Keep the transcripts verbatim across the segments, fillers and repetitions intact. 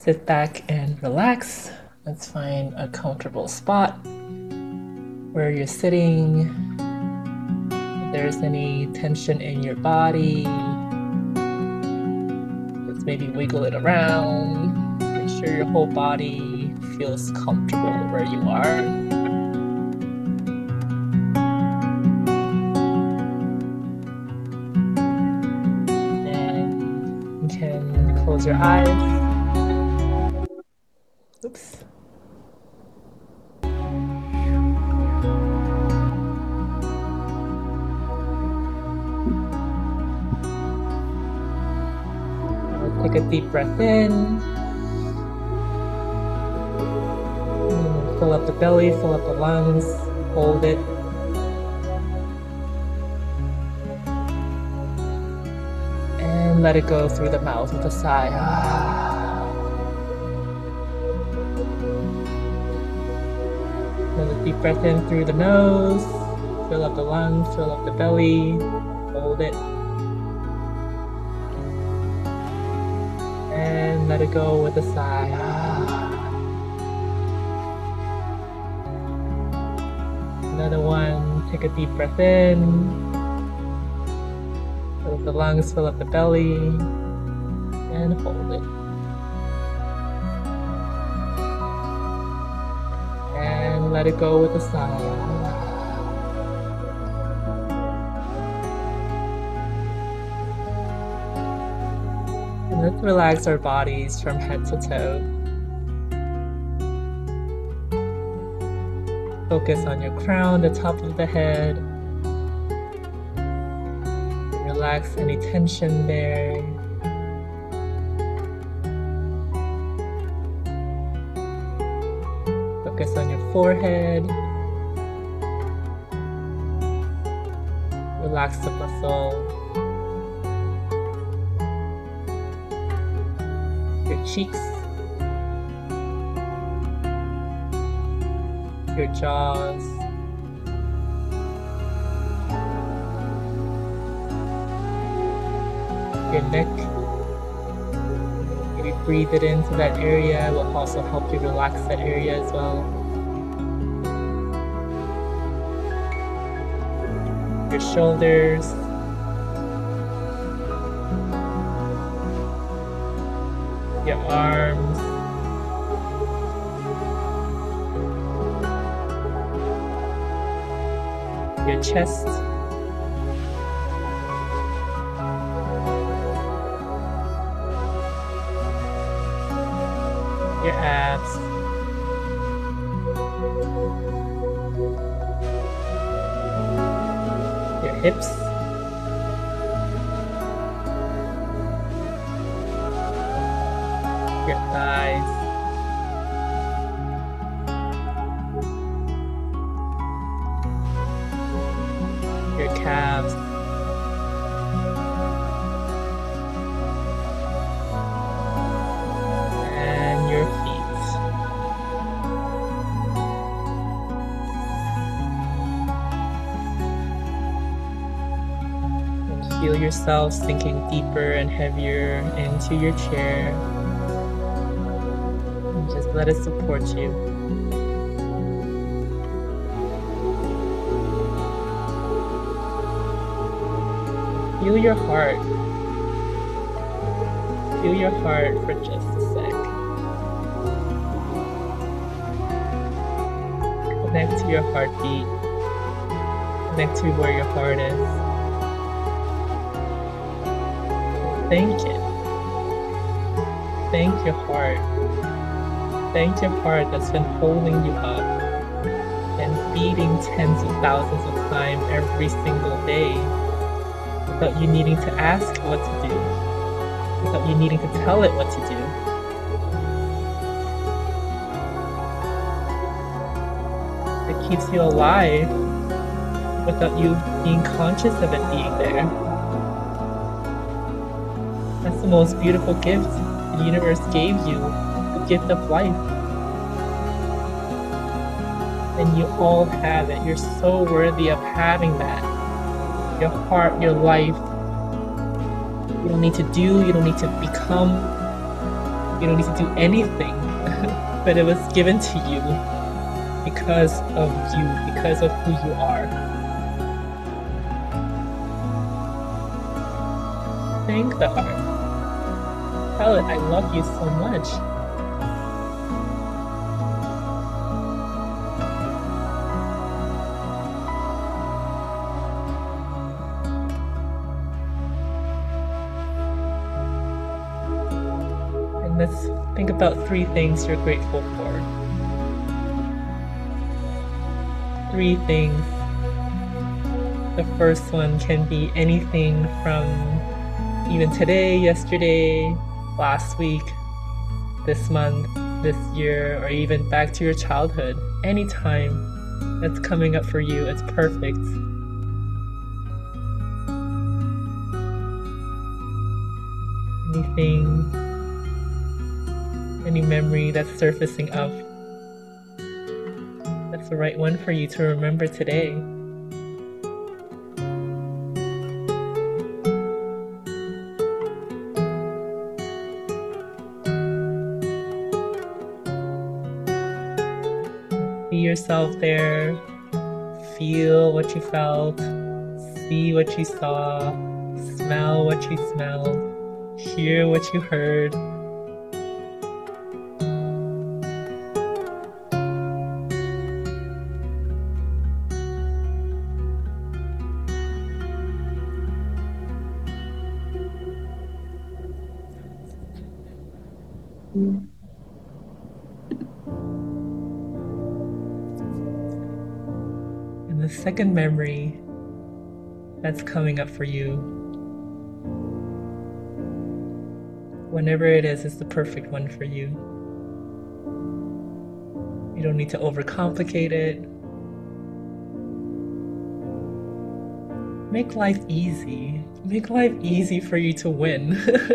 Sit back and relax. Let's find a comfortable spot where you're sitting. If there's any tension in your body, just maybe wiggle it around. Make sure your whole body feels comfortable where you are. And you can close your eyes. Oops. Take a deep breath in. And fill up the belly, fill up the lungs, hold it. And let it go through the mouth with a sigh. Another deep breath in through the nose. Fill up the lungs, fill up the belly, hold it. And let it go with a sigh. Another one, take a deep breath in. Fill up the lungs, fill up the belly, and hold it. And let it go with a sigh. Let's relax our bodies from head to toe. Focus on your crown, the top of the head. Relax any tension there. Focus on your forehead. Relax the muscles. Your cheeks, your jaws, your neck. Maybe breathe it into that area. It will also help you relax that area as well. Your shoulders. Your arms, your chest, your abs, your hips, your thighs, your calves, and your feet. And feel yourself sinking deeper and heavier into your chair. Just let it support you. Feel your heart. Feel your heart for just a sec. Connect to your heartbeat. Connect to where your heart is. Thank it. Thank your heart. Thank your heart that's been holding you up and beating tens of thousands of times every single day without you needing to ask what to do, without you needing to tell it what to do. It keeps you alive without you being conscious of it being there. That's the most beautiful gift the universe gave you. Gift of life, and you all have it. You're so worthy of having that. Your heart, your life. You don't need to do, you don't need to become. You don't need to do anything, but it was given to you because of you, because of who you are. Thank the heart. Tell it, I love you so much. And let's think about three things you're grateful for. Three things. The first one can be anything from even today, yesterday, last week, this month, this year, or even back to your childhood. Anytime that's coming up for you, it's perfect. Anything, any memory that's surfacing up, that's the right one for you to remember today. See yourself there, feel what you felt, see what you saw, smell what you smelled, hear what you heard. And the second memory that's coming up for you, whenever it is, is the perfect one for you. You don't need to overcomplicate it. Make life easy. Make life easy for you to win.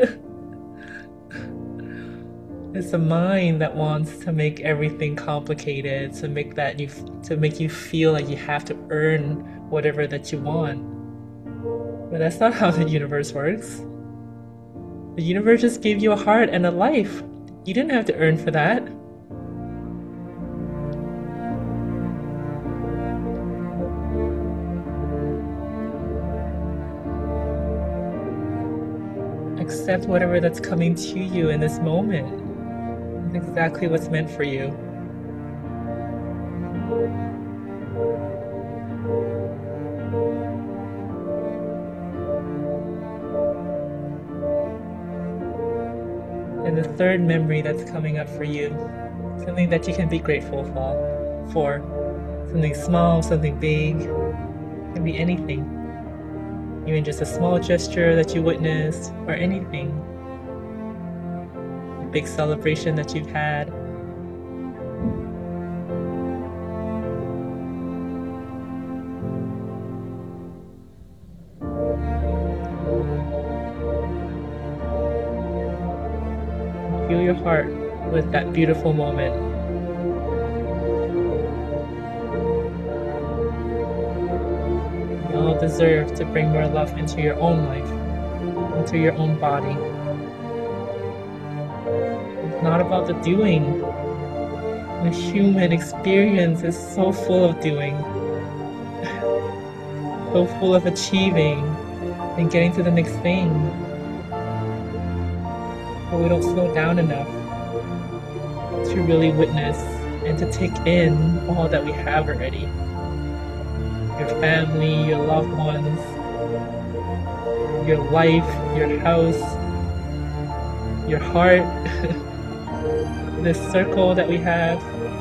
It's the mind that wants to make everything complicated, to make that you to make you feel like you have to earn whatever that you want. But that's not how the universe works. The universe just gave you a heart and a life. You didn't have to earn for that. Accept whatever that's coming to you in this moment. It's exactly what's meant for you. And the third memory that's coming up for you, something that you can be grateful for, for something small, something big, it can be anything. Even just a small gesture that you witnessed, or anything. A big celebration that you've had. Fill your heart with that beautiful moment. You all deserve to bring more love into your own life, into your own body. It's not about the doing. The human experience is so full of doing, so full of achieving and getting to the next thing. But we don't slow down enough to really witness and to take in all that we have already. Your family, your loved ones, your life, your house, your heart, this circle that we have.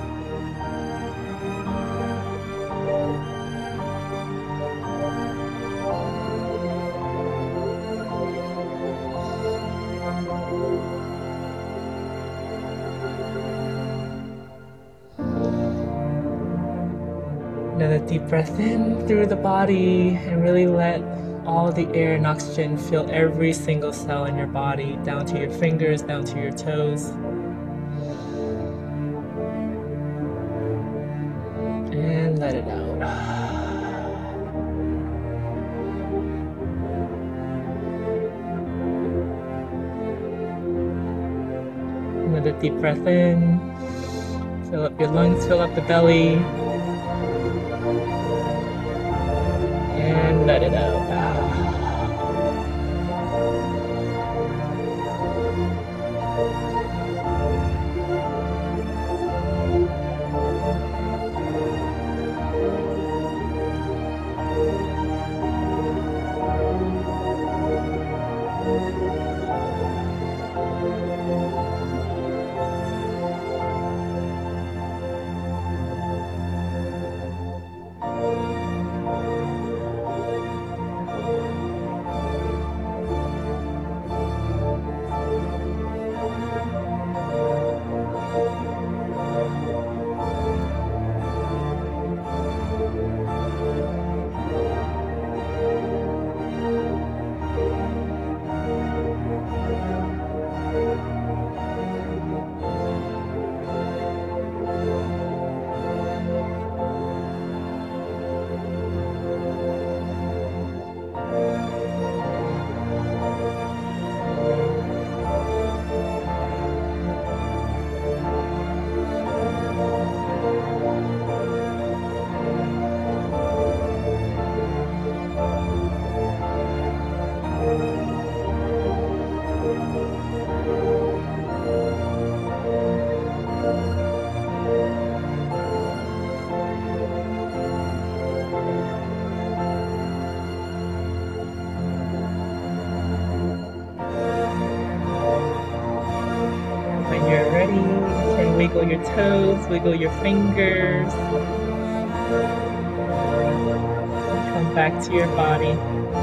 Another deep breath in through the body and really let all the air and oxygen fill every single cell in your body, down to your fingers, down to your toes. And let it out. Deep breath in. Fill up your lungs, fill up the belly. And let it out. When you're ready, you can wiggle your toes, wiggle your fingers. Come back to your body.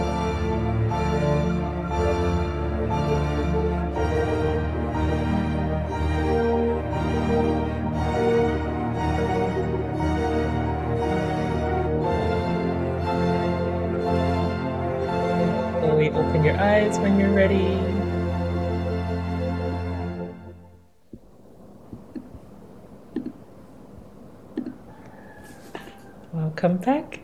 Slowly open your eyes when you're ready. Welcome back.